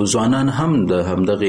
ځوانان هم د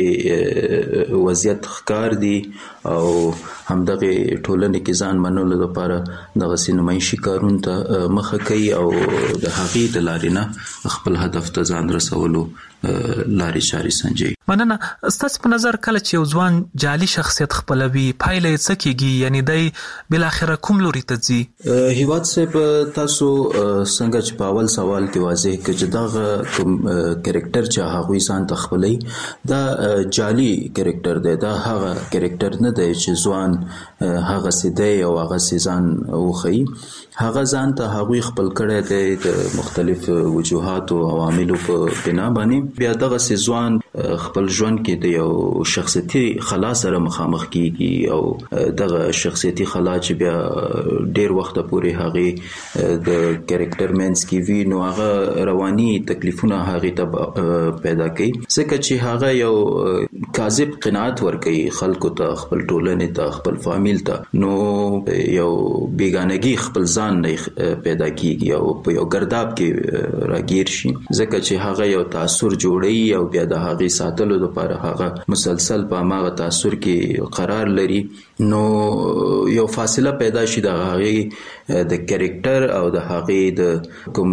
همدغه وضعیت ښکار دي او همدغه ټولنې کې ځان منلو لپاره دغه سینمایي کارونو ته مخه کوي او د هغې د لارې نه خپل هدف ته ځان رسولو لارې چارې سنجوي. مننه. ستاسو په نظر کله چې یو ځوان جعلي شخصیت خپلوي پایله یې څه کیږي؟ یعنی دی بالاخره کوم لوري ته ځي؟ هیواد صاحب تاسو څنګه چې په اول سوال کې واضح کړ چې دغه کوم کریکټر چې هغوی ځان ته خپلوي دا جعلي کریکټر دی، دا هغه کریکټر نه دی چې ځوان هغه سي دی او هغه سي ځان وښيي. هغه ځان ته هغوی خپل کړی دی د مختلف وجوهاتو او عواملو په بنا باندې. بیا دغه سي ځوان خپل ژوند کې د یو شخصیتي خلا سره مخامخ کیږي او دغه شخصیتي خلا چې بیا ډیر وخت پورې هغه د کریکټر مینس کې وی نو هغه رواني تکلیفونه هغه ته پیدا کوي، ځکه چې هغه یو کاذب قناعت ورکوي خلکو ته، خپل ټولنې ته، خپل فامیل ته. نو یو بیگانگی خپل ځان نه پیدا کیږي او په یو ګرداب کې راګیر شي، ځکه چې هغه یو تاثر جوړي او بیا د هغه ساتلو لپاره هغه مسلسل په هغه تاثر کې قرار لري. نو یو فاصله پیدا شي د هغه د کریکټر او د هغه د کوم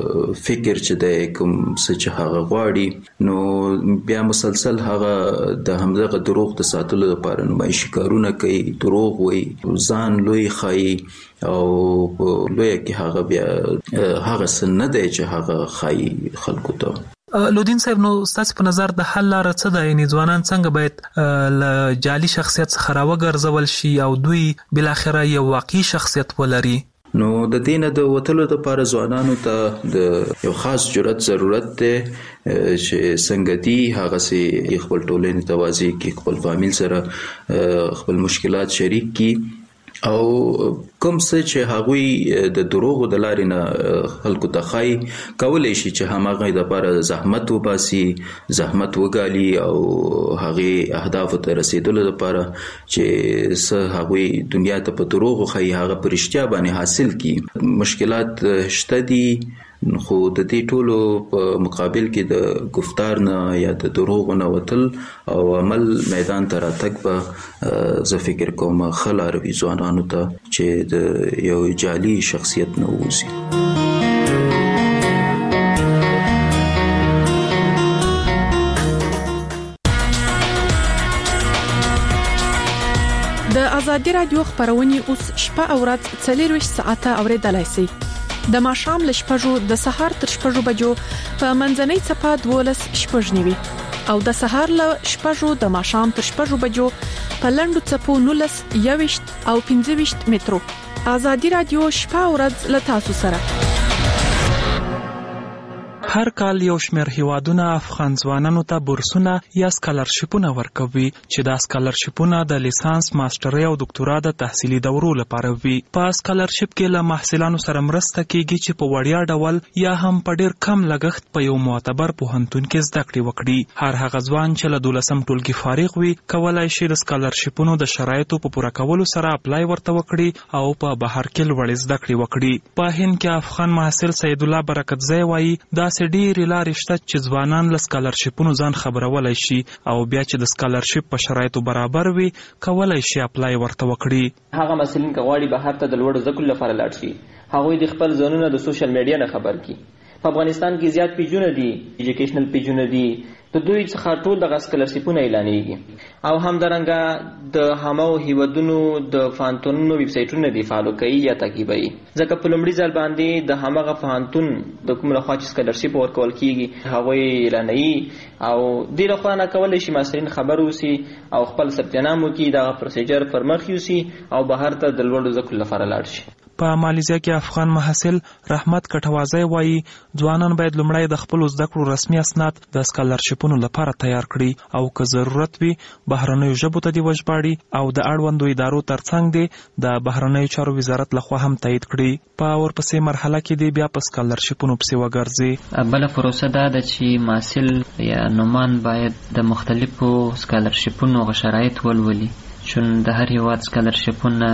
فکر چې د کوم څه چې هغه غواړي، نو بیا مسلسل هغه د همدغه دروغ د ساتلو لپاره نمایشي کارونه کوي، دروغ وایي، ځان لوی ښایي او لوی کې هغه بیا هغه څه نه دی چې هغه ښایي خلکو ته. لودین صاحب، نو ستاسو په نظر د حل لاره څه ده؟ یعنی ځوانان څنګه باید له جعلي شخصیت څخه راوګرځول شي او دوی بالاخره یو واقعي شخصیت ولري؟ نو د دې نه د وتلو لپاره ځوانانو ته د یو خاص جرأت ضرورت دی چې څنګه دي هغه سي خپل ټولنې ته واضح کړي، خپل فامیل سره خپل مشکلات شریک کړي او کوم څه چې هغوی د دروغو د لارې نه خلکو ته ښایي کولی شي چې هماغه دپاره زحمت وباسي، زحمت وګالي او هغې اهدافو ته رسیدلو لپاره چې څه هغوی دنیا ته په دروغو ښایي هغه په رښتیا باندې حاصل کړي. مشکلات شته دي، خو د دې ټولو په مقابل کې د گفتار نه یا د دروغو نه وتل او عمل میدان ته راتګ به زه فکر کوم ښه لاره وي ځوانانو ته چې د یو جعلي شخصیت نه ووځي. د ازادي رادیو خبرونه اوس شپه او ورځ 24 ساعته اوریدلای شئ. د ماښام له 6 د سهار تر 6 بجو په منځنۍ صفه 12 شپږ نیوي او د سهار له 6 د ماښام تر 6 بجو په لندو صفو 19 21 او 25 مترو. ازادي رادیو شپه او ورځ له تاسو سره. هر کال یو شمېر هیوادونه افغان ځوانانو ته بورسونه یا سکالرشیپونه ورکوي چې دا سکالرشیپونه د لیسانس، ماسترۍ او دکتورا د تحصیلي دورو لپاره وي. په سکالرشیپ کې له محصلانو سره مرسته کیږي چې په وړیا ډول یا هم په ډیر کم لګښت په یو معتبر پوهنتون کې زده کړې وکړي. هر هغه ځوان چې له 12م ټولګي فارغ وي کولای شي د سکالرشیپونو د شرایطو په پوره کولو سره اپلای ورته وکړي او په بهر کې لوړې زده کړې وکړي. په هند کې افغان محصل سید الله برکتزی وایي دا ډېرې لارې شته چې ځوانان له سکالرشیپونو ځان خبرولای شي او بیا چې د سکالرشیپ په شرایطو برابر وي کولای شي اپلای ورته وکړي. هغه محصلین که غواړي بهر ته د لوړو زده کړو لپاره لاړ شي هغوی د خپل ځانونه د سوشل میډیا نه خبر کړي. په افغانستان کې زیات پیجونه دي، ایجوکیشنل پیجونه دي، د دوی څخه ټول دغه سکالرشیپونه اعلانېږي او همدارنګه د هماغو هیوادونو د پوهنتونونو ویب سایټونه دي فالو کوي یا تعقیبوي، ځکه په لومړي ځل باندې د هماغه پوهنتون د کوم لخوا چې سکالرشیپ ورکول کیږي هغوی اعلانوي او دې لخوا نه کولی شي محصلین خبر اوسي او خپل ثبت نام وکړي، دغه پروسیجر پر مخ یوسي او بهر ته د لوړو زده کړو لپاره لاړ شي. په مالیزیا کې افغان محصل رحمت کټوازی وایي ځوانان باید لومړی د خپلو زده کړو رسمي اسناد د سکالرشیپونو لپاره تیار کړي او که ضرورت وي بهرنیو ژبو ته دې وژباړي او د اړوندو ادارو ترڅنګ دې د بهرنیو چارو وزارت لخوا هم تایید کړي. په ورپسې مرحله کې دې بیا په سکالرشیپونو پسې وګرځي. بله پروسه دا ده چې محصل یا نومان باید د مختلفو سکالرشیپونو شرایط ولولي چون د هر هیواد سکالرشپونه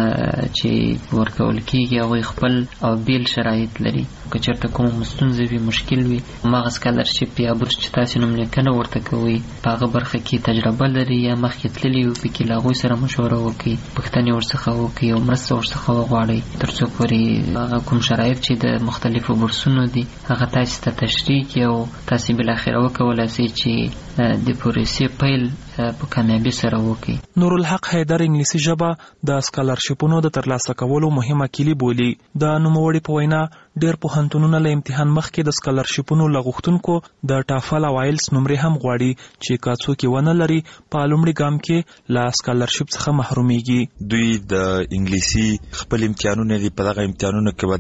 چې ورکول کیږي هغوی خپل او بیل شرایط لري. که چېرته کوم ستونزه وي، مشکل وي، هماغه سکالرشپ یا بورس چې تاسې نوملیکنه ورته کوئ په هغه برخه کې تجربه لري یا مخکې تللي وي، پکې له هغوی سره مشوره وکړئ، پوښتنې ورڅخه وکړئ او مرسته ورڅخه وغواړئ تر څو پورې هغه کوم شرایط چې د مختلفو بورسونو دي هغه تاسې ته تشریح کړي او تاسې بالاخره وکولی شئ چې د پروسې پیل په کامیابی سره وکړي. نورالحق حیدر انګلیسي ژبه د سکالرشپونو د ترلاسه کولو مهمه کلی بولي. د نوموړي په وینا ډېر پوهنتونونه له امتحان مخکې د سکالرشپونو له غوښتونکو د ټافل او آیلس نمرې هم غواړي چې که څوک یې ونه لري په لومړي ګام کې له سکالرشپ څخه محرومیږي. دوی د انګلیسي خپل امتحانونه دي، په دغه امتحانونو کې به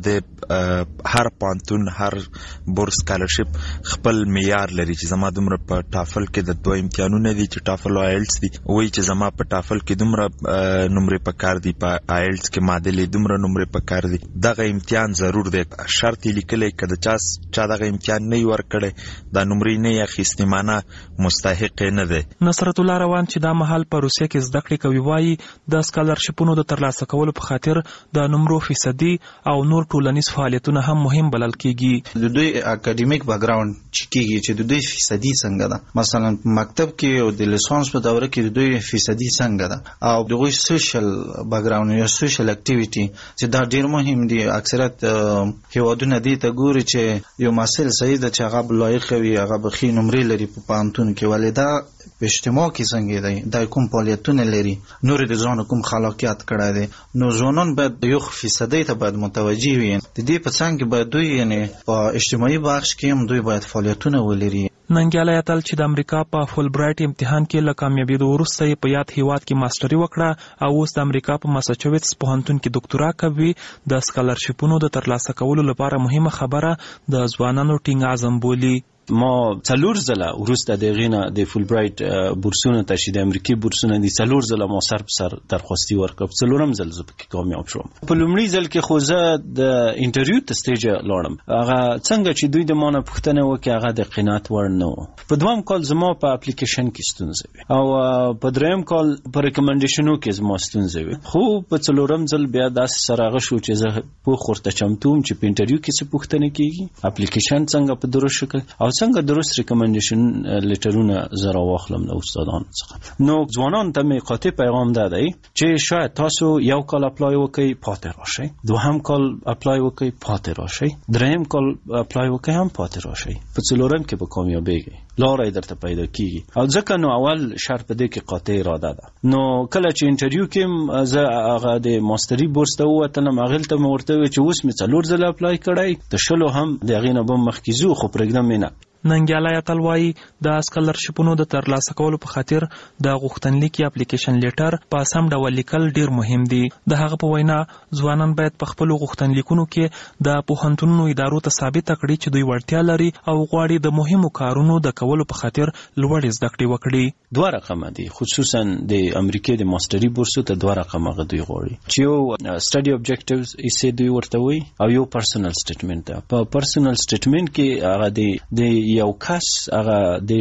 د هر پوهنتون هر بورس سکالرشپ خپل معیار لري چې زما دومره په ټافل کې د دوه امتحانونه دي چې ټافل او آیلس دي، وایي چې زما په ټافل کې دومره نمرې پکار دي، په آیلس کې معادلې دومره نمرې پکار دي. دغه امتحان ضرور دی، شرط یې لیکلی که د چا دغه امتحان نه یې ورکړی دا نمرې نه یې اخیستې معنی مستحق یې نه دی. نصرت الله روان چې دا مهال په روسیه کې زده کړې کوي وایي د سکالرشپونو د ترلاسه کولو په خاطر د نمرو فیصدي او نور ټولنیز فعالیتونه هم مهم بلل کیږي. د دوی اکاډمیک بیکګراوند چې کیږي چې د دوی فیصدي څنګه ده، مثلا مکتب کې او د لیسانس په دوره کې د دوی فیصدي څنګه ده، او دغه سوشل بیکګراوند یا سوشل اکټیویټي چې دا ډیر مهم دي. اکثریت هیوادونه دي ته ګوري چې یو محصل صحیح ده چې هغه لایق وي، هغه به ښې نمرې لري په پوهنتون کې، ولې دا په اجتماع کې څنګه دی، دا کوم فعالیتونه لري، نور د ځان کوم خلاقیت کړی دی. نو ځوانان باید یو فیصدي ته باید متوجه وي. د دې په څنګ کې باید دوی یعنی په اجتماعي بخش کې هم دوی باید فعالیتونه ولري. ننګیالی اتل چې د امریکا په فول برایټ امتحان کې له کامیابېدو وروسته یې په یاد هیواد کې ماسټري وکړه او اوس د امریکا په ماساچوټس پوهنتون کې ډاکټورا کوي. د سکالرشپونو د ترلاسه کولو لپاره مهمه خبره د ځوانانو ټینګ عزم بولي. ما څلور ځله وروسته د هغې نه د فول برایټ بورسونه ته چې د امریکې بورسونه دي څلور ځله ما سر په سر درخواستي ورکړه، څلورم ځل زه پکې کامیاب شوم. په لومړي ځل کې خو زه د انټرویو ته سټیجه لاړم، هغه څنګه چې دوی د ما نه پوښتنه وکړي هغه د قناعت وړ نه و. په دویم کال زما په اپلیکیشن کې ستونزه وي او په دریم کال په ریکمنډیشنو کې زما ستونزه وي، خو په څلورم ځل بیا داسې سره هغه شو چې زه پوخ ورته چمتو وم چې په انټرویو کې څه پوښتنه کېږي، اپلیکیشن څنګه په درست شکل او څنګه درست ریکمنډیشن لیټرونه زه راواخلم له استادانو څخه. نو ځوانانو ته مې قاطع پیغام دا دی چې شاید تاسو یو کال اپلای وکړئ پاتې راشئ، دوهم کال اپلای وکړئ پاتې راشئ، دریم کال اپلای وکړئ هم پاتې راشئ، په څلورم کې به کامیابیږئ، لاره یې درته پیدا کیږي. او ځکه نو اول شرط په دې کې قاطع اراده ده. نو کله چې انټرویو کې زه هغه د ماستري بورس ته ووتلم، هغې ته مې ورته وویل چې اوس مې 4 ځله اپلای کړی، د 20 هم د هغې نه به مخکې ځو، خو پرېږدم یې نه. ننګیالی اتل وایي د سکالرشپونو د ترلاسه کولو په خاطر د غوښتنلیک یا اپلیکیشن لیټر په سم ډول لیکل ډیر مهم دي. د هغه په وینا ځوانان باید په خپلو غوښتنلیکونو کې د پوهنتونونو ادارو ته ثابته کړي چې دوی وړتیا لري او غواړي د مهمو کارونو د کولو په خاطر لوړې زده کړې وکړي. 2 رقمه دي، خصوصا د امریکې د ماستري بورسو ته 2 رقمه دوی غواړي چې یو سټډي اوبجیکټیوز یې دوی ورته وایي او یو پرسنل سټیټمنټ ده. په پرسنل سټیټمنټ کې هغه د یو کس هغه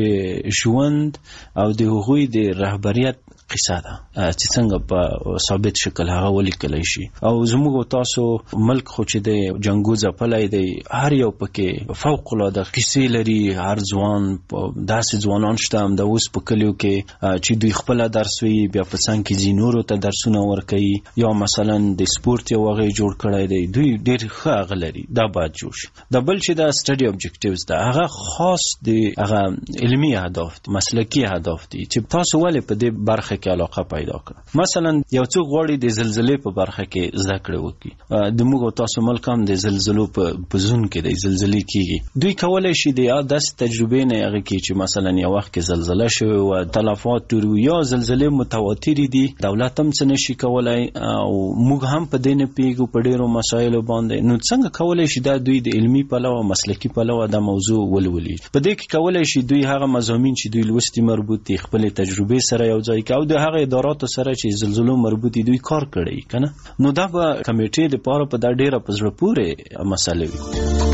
د ژوند او د هغوی د رهبریت قصه ده چې څنګه په ثابت شکل هغه ولیکلی شي. او زموږ تاسو ملک خو چې د جنګو ځپلی دی، هر یو پکې فوق العاده کیسې لري. هر ځوان داسې ځوانان شته هم د اوس په کلیو کې چې دوی خپله درس وي، بیا په څنګ کې ځي نورو ته درسونه ورکوي، یا مثلا د سپورت یو هغه جوړ کړی دی، دوی ډېر ښه هغه لري، دا باید جوړ شي. د بل چې دا سټډي اوبجیکټیوز ده هغه خاص د هغه علمي اهداف دي، مسلکي اهداف دي چې تاسو ولې په دې برخه کې علاقه پیدا کړه. مثلا یو څوک غواړي د زلزلې په برخه کې زده کړه وکړي، د موږ تاسو ملک هم د زلزلو په زون کې د زلزلې کېږي، دوی کولی شي د داسې تجربې نه هغه کې چې مثلا یو وخت کې زلزله شوې وه، تلفات یا زلزلې متواترې دي، دولت هم څه نشي کولی او موږ هم په دې نه پوهېږو په ډېرو مسایلو باندې. نو څنګه کولی شي دا دوی د علمي پلوه مسلکي پلوه دا موضوع ولولي؟ په دې کې کولی شي دوی هغه مضامین چې دوی لوستي مربوط دي خپلې تجربې سره یو ځای کړي او د هغه اداراتو سره چې زلزلو مربوط دوی کار کړی کنه. نو دا به کمیټې لپاره په دا ډیره په زړه پورې مسله وي.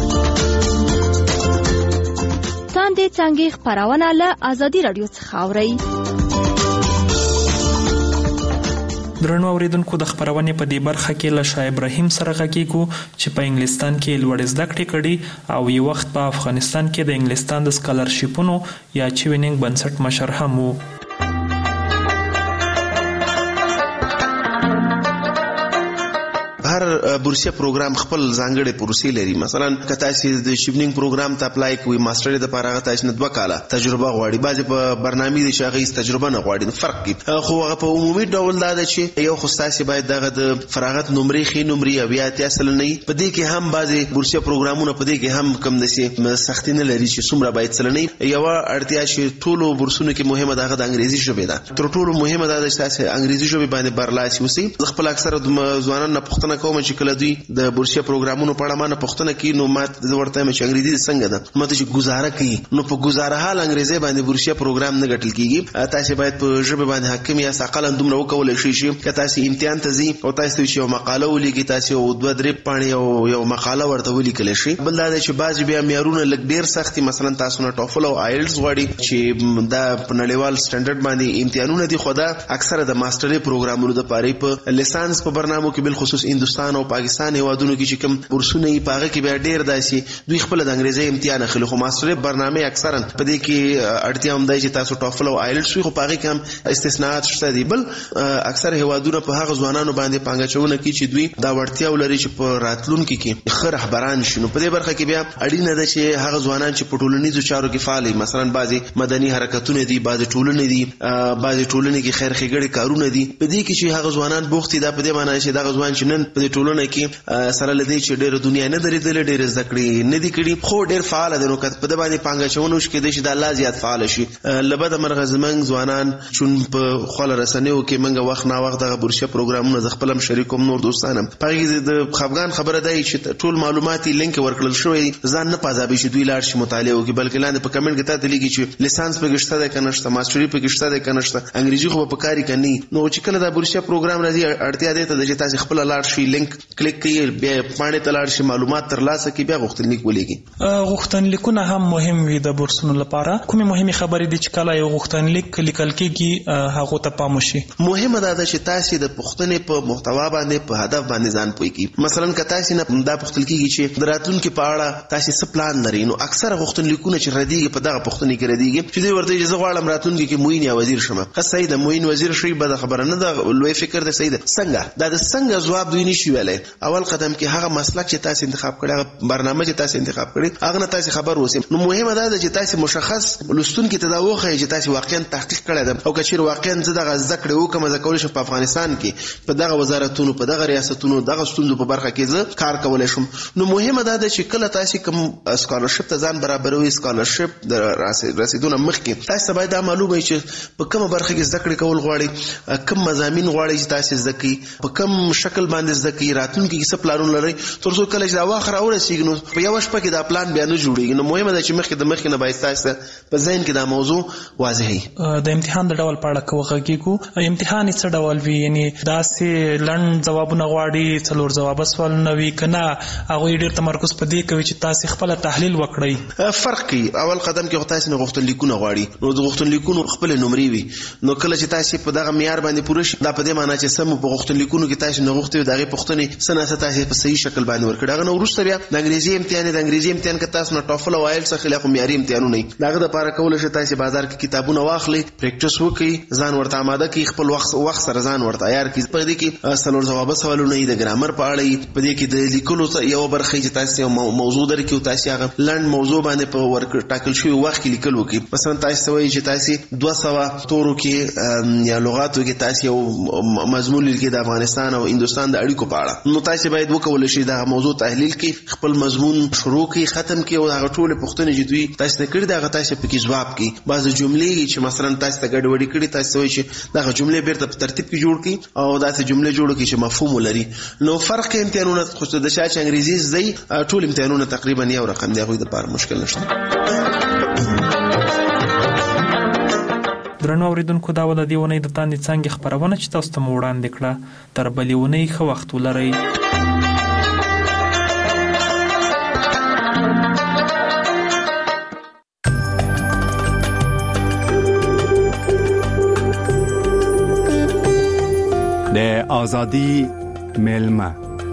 تاندې څنګه خبرونه له ازادي رادیو څخه اوري. درنو اوریدونکو د خبرونې په دې برخه کې له شاه ابراهیم سره غږیږو چې په انګلستان کې لوړ زده کړې کړي او یو وخت په افغانستان کې د انګلستان د سکالرشیپونو یا چوینینګ بنسټ مشر هم وو. هر بورسیه پروګرام خپل ځانګړي پروسې لري. مثلا که تاسو د شیپنینګ پروګرام ته اپلای کوئ ماستر د لپاره هغه تاسو نه 2 کاله تجربه غواړي. بعضې په برنامې دي چې هغه تجربه نه غواړي، فرق کوي. خو هغه په عمومي ډول دا ده چې یو خو تاسو باید دغه د فراغت نمرې ښې نمرې او یا اتیا سلنې په دې کې هم بعضې بورسیه پروګرامونه په دې کې هم کم داسې سختي نه لري چې څومره باید سلنې. یوه اړتیا چې ټولو بورسونو کې مهمه ده هغه د انګریزي ژبې ده. تر ټولو مهمه دا ده چې تاسو انګریزي ژبې باندې برلاسي اوسئ. زه خپل اکثره ځوانان نه پوښتنه کوم چې کله دوی د بورسیه پروګرامونو په اړه ما نه پوښتنه کوي نو ما ورته وایم چې انګریزي څنګه ده، ما ته چې ګزاره کوي نو په ګزاره حال انګریزي باندې بورسیه پروګرام نه ګټل کیږي. تاسو باید په ژبه باندې حاکم یا اقلا دومره وکولای شئ چې تاسو امتحان ته ځئ او تاسو یو مقاله ولیکئ، تاسو 2-3 پاڼې او یو مقاله ورته ولیکلی شئ. بل دا چې بعضې بیا معیارونه لږ ډېر سخت دي. مثلا تاسو نه ټوفل او آیلټس غواړي چې دا په نړیوال سټنډرډ باندې امتحانونه دي، خو دا اکثره د ماسترۍ پروګرامونو دپاره په لیسانس په برنامو کې بالخصوص هندوستان او پاکستان هیوادونو کې چې کوم بورسونه یې په هغه کې بیا ډېر داسې دوی خپله د انګریزۍ امتحان اخلي. خو ماسترۍ برنامې اکثرا په دې کې اړتیا هم دی چې تاسو ټوفل او آیلټس وي، خو په هغې کې هم استثناءات شته دي. بل اکثر هیوادونه په هغه ځوانانو باندې پانګه اچونه کوي چې دوی دا وړتیا ولري چې په راتلونکي کې ښه رهبران شي. نو په دې برخه کې بیا اړینه ده چې هغه ځوانان چې په ټولنیزو چارو کې فعال وي، مثلا بعضې مدني حرکتونه دي، بعضې ټولنې دي، بعضې ټولنې کې خیر ښېګړې کارونه دي. په دې کې چې هغه ځوانان بوخت دي، دا په دې معنی چې دغه ځوان چې نن په دې ټولنه کې سره له دې چې ډېره دنیا نه درېدلې، ډېرې زده کړې نه دي کړي، خو ډېر فعاله دی. نو که په ده باندې پانګه اچونه وشي کېدای شي دا لا زیات فعاله شي. له بده مرغه زموږ ځوانان چون په خواله رسنیو کې موږ وخت ناوخت دغه بورسیه پروګرامونه زه خپل هم شریک وم، نور دوستان هم په هغې کې د خفګان خبره دا چې ټول معلومات یې لینک ورکړل شوی، ځان نه پازابي چې دوی لاړ شي مطالعه وکړي، بلکې لاندې په کمنټ کې تا ته لیکي چې لیسانس پکې شته دی که نشته، ماسټري پکې شته دی که نشته، انګریزي خو به په کار یې که نه. نو چې کله دا بورسیه پروګرام راځي اړتیا دې ته ده چې تاسې خپله لاړ شئ، لینک کلیک کړئ، بیا پاڼې ته لاړ شئ، معلومات ترلاسه کړئ، بیا غوښتنلیک ولیکئ. غوښتنلیکونه هم مهم وي د بورسونو لپاره. کومې مهمې خبرې دي چې کله یو غوښتنلیک لیکل کېږي هغو ته پام وشي؟ مهمه دا ده چې تاسې د پوښتنې په محتوا باندې په هدف باندې ځان پوه کړئ. مثلا که تاسې نه دا پوښتل کېږي چې د راتلونکي په اړه تاسې څه پلان لرئ، نو اکثره غوښتنلیکونه چې ردېږي په دغه پوښتنې کې ردېږي چې دوی ورته وایي چې زه غواړم راتلونکي کې معین یا وزیر شم. ښه صحیح ده، معین وزیر شئ، بده خبره نه ده، لوی فکر ده، صحیح ده. څنګه دا د څنګه ځواب دوی نشي ویلی. اول قدم کې هغه مسلک چې تاسې انتخاب کړی، هغه برنامه چې تاسې انتخاب کړی، هغه نه تاسې خبر اوسئ. نو مهمه دا ده چې تاسې مشخص لوستونکي ته دا وښایئ چې تاسې واقعا تحقیق کړی ده، او که چېرې واقعا زه دغه زده کړې وکړم، زه کولی شم په افغانستان کې په دغه وزارتونو، په دغه ریاستونو، دغه ستونزو په برخه کې زه کار کولی شم. نو مهمه دا ده چې کله تاسې کوم سکالرشپ ته ځان برابروئ، سکالرشپ د رسېدو نه مخکې تاسې ته باید دا معلومه وي چې په کومه برخه کې زده کړې کول غواړئ، کوم مضامین غواړئ چې تاسې زده کړئ، په کوم شکل باندې زده کړئ، راتلونکي کې څه پلانونه لرئ، تر څو کله چې دا وخت راورسېږي نو په یوه شپه کې دا پلان بیا نه جوړېږي. نو مهمه ده چې مخکې د مخکې نه باید تاسې په ذهن کې دا موضوع واضح وي. د امتحان د ډول په اړه که وغږېږو، امتحان یې څه ډول وي؟ یعنې داسې لنډ ځوابونه غواړي، 4 ځوابه سوالونه وي، که نه هغوی ډېر تمرکز په دې کوي چې تاسې خپله تحلیل وکړئ؟ فرق کوي. اول قدم کې خو تاسې نه غوښتنلیکونه غواړي، نو د غوښتنلیکونو خپلې نمرې وي. نو کله چې تاسې په دغه معیار باندې پوره شي، دا په دې معنی چې سم په غوښتنلیکونو کې تاسې نه غوښتي د هغې پوښتنې څه نه څه تاسې په صحیح شکل باندې ورکړي. هغه نه وروسته بیا د انګریزي امتحان د انګریزي امتحان که تاسو نه ټوفل او آیلټس اخلي، خو معیاري امتحانونه دي. د هغه دپاره کولی شئ تاسې بازار کې کتابونه واخلئ، پریکټس وکړئ، ځان ورته آماده کړئ، خپل وخت سره ځان ورته عیار کړئ. په دې کې 4 ځوابه سوالونه دي، د ګرامر په اړه یې، په دې کې د لیکلو یوه برخه چې تاسې یو موضوع درکړي او تاسې هغه لنډ موضوع باندې په ټاکل شوي وخت کې لیکل وکړي. مثلا تاسې ته وایي چې تاسې 200 تورو کې یا لغاتو کې تاسې یو مضمون لیکئ د افغانستان او هندوستان د اړیکو په اړه، نو تاسې باید وکولی شئ دغه موضوع تحلیل کړئ، خپل مضمون شروع کړئ، ختم کړئ، او هغه ټولې پوښتنې چې دوی تاسې ته کړي دي هغه تاسې پکې ځواب کړئ. بعضې جملې چې مثلا تاسې ته ګډوډي کړي، تاسې ته وایي چې دغه جملې بیرته په ترتیب کې جوړ کړئ او داسې جملې جوړ کړئ چې مفهوم ولري. نو فرق امتحانونه خو د چا چې انګریزي زده یي، ټول امتحانونه تقریبا یو رقم دي، هغوی دپاره مشکل نشته. درنو اوریدونکو، دا و د دې اونۍ د تاندې څانګې خپرونه چې تاسو ته مو وړاندې کړه. تر بلې اونۍ ښه وخت ولرئ. د آزادی میلمه.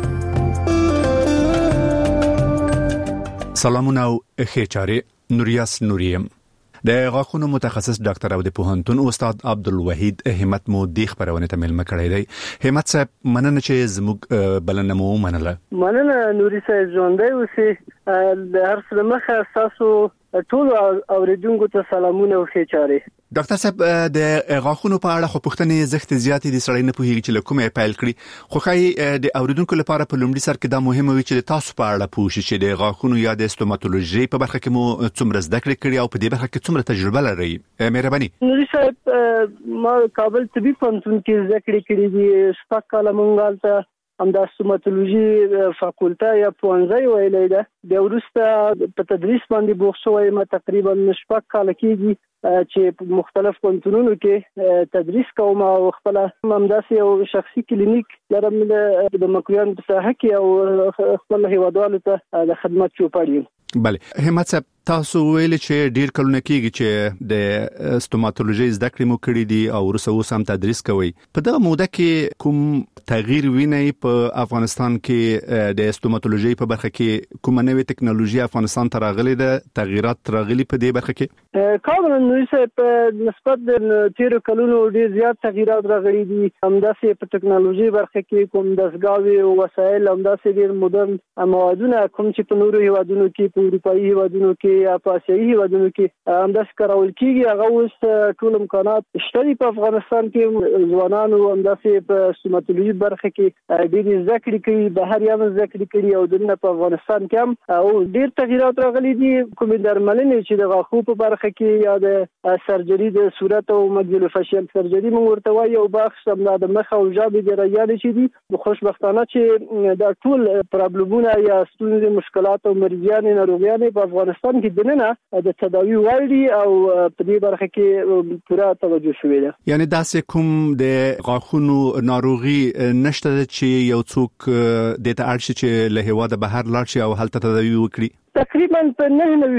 سلامونه او خیچاری نوریاس نوریم. د غاښونو متخصص ډاکټر او د پوهنتون استاد عبدالوحید همت مو د خبرونه ته ملمه کړی دی. همت صاحب مننه چې زموږ بلنه مو منله. مننه نوري صاحب ژوندۍ اوسئ. د هر څه مخه تاسو ټول اوریدونکو ته سلامونه او خیچاری. ډاکټر صاحب د غاښونو په اړه خو پوښتنې زخت زیاتې دي، سړی نه پوهیږي چې له کومه پیل کړي، خو خای د اوریدونکو لپاره په لومړي سر کې دا مهمه وي چې تاسو په اړه پوه شئ چې د غاښونو یا د استوماتولوژي په برخه کې مو څومره زده کړې کړې او په دې برخه کې څومره تجربه لرئ. مهرباني. نوري صاحب ما کابل طبي پوهنتون کې زده کړې کړې دي. شپږ کاله مونږ هلته همدا استوماتولوژي فاکولټه یا پوهنځی ویلی ده. بیا وروسته په تدریس باندې بوخت شوی ما تقریبا شپږ کاله کېږي چې په مختلف پوهنتونونو کې تدریس کوم او خپل همداسې یو شخصي کلینیک لرم د مکرویانو په ساحه کې او خپل هیوادوالو ته د خدمت چوپړ یم. بله همت صاحب تاسو ویل چې ډیر کلونه کېږي چې د استوماتولوژي زده کړې مو کړې دي او وروسته اوس هم تدریس کوي. په دغه موده کې کوم تغییر وینئ په افغانستان کې د استوماتولوژي په برخه کې کومه نوې ټکنالوژي افغانستان ته راغلې ده، تغیرات راغلي په دې برخه کې؟ کاملا نوري صاحب نسبت د تیرو کلونو ډیر زیات تغیرات راغلي دي. همداسې په ټکنالوژي برخه کې کوم دستګاوې او وسایل همداسې ډیر مدرن موادونه کوم چې په نورو هیوادونو کې په اروپایي هیوادونو کې یا په آسیایي هیوادونو کې همداسې کارول کېږي، هغه اوس ټول امکانات شته دي. په افغانستان کې ځوانانو همداسې په استوماتولوژي برخه کې ډېرې زده کړې کوي، بهر یې هم زده کړې کړي او دلته په افغانستان کې هم او ډېر تغیرات راغلي دي. کومې درملنې چې د غاښو په برخه کې یا د سرجري د صورت او ماکسیلوفیشل سرجري موږ ورته وایو او بخش همدا د مخ او ژبې جراحي چې دي، خوشبختانه چې دا ټول پرابلمونه یا ستونزې مشکلات او مریضیانې ناروغیانې په افغانستان کې دننه د تداوی وړ دي او په دې برخه کې پوره توجه شوې ده. یعنی داسې کوم د غاښونو ناروغي نشته چې یو څوک د ته اړ شي چې له هیواده بهر لاړ شي او هلته تداوی وکړي؟ تقریبا په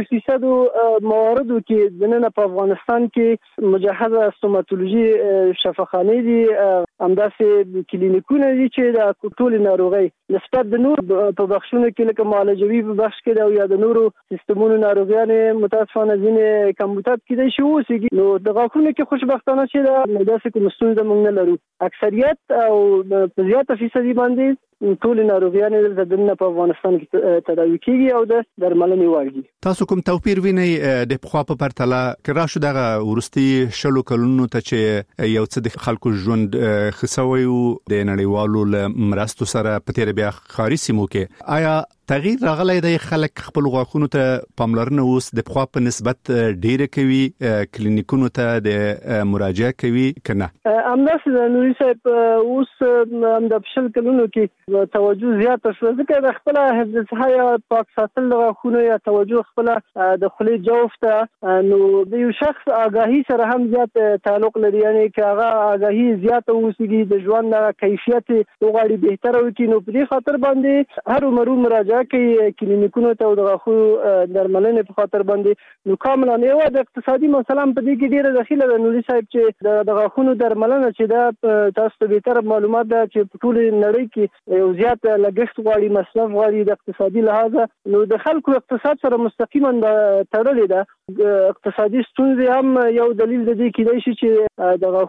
99% مواردو کې دننه په افغانستان کې مجهزه استوماتولوژي شفاخانې دي، همداسې کلینیکونه دي چې د ټول ناروغي نسبت د نور په بخښونو کې لکه معالجوي په بخش کې او یا د نورو سیستمونو ناروغیانې متاسفانه ځینې کمبوتات کېدای شي اوسېږي. نو د غاښونو کې خوشبختانه چې دا داسې کوم ستونزه موږ نه لرو. اکثریت او په زیاته فیصدي باندې ټول ناروغیانې د دننه په افغانستان کې تداوی کېږي او د درملنې وړ دي. تاسو کوم توپیر وینئ د پخوا په پرتله کې راشو دغه ورستي شلو کلونو ته چې یو څه د خلکو ژوند خسوي او د نړیوالو له مرستو سره په تیر بیا خاري سیمو کې آیا تغییر راغلی دی؟ خلک خپل غاښونو ته پاملرنه اوس د پخوا په نسبت ډیره کوي، کلینیکونو ته د مراجعه کوي کنه؟ همداسې نوري صاحب اوس هم د شل کلونو کې توجه زیاته شوه، ځکه د خپل حفظ صحه یا پاک ساتل د غاښونو یا توجه خپل د خولې جوف ته نو د یو شخص آگاهی سره هم زیات تعلق لري. یعنی که هغه آگاهی زیاته اوسېږي د ژوند کیفیت وغواړي بهتره وکړي نو په دې خاطر باندې هر عمر مراجعه کوي کلینیکونو ته او د غاښونو درملنې په خاطر باندې. نو کاملا یو د اقتصادي مثلا په دې کې ډیره دخیله ده نوري صاحب چې د غاښونو درملنه چې دا تاسو ته بهتره معلومات ده چې په ټول نړۍ کې یو زیات لګښت غواړي، مصرف غواړي د اقتصادي لحاظه. نو د خلکو اقتصاد سره مستقیما تړلې ده. اقتصادي ستونزې هم یو دلیل د دې کېدای شي چې د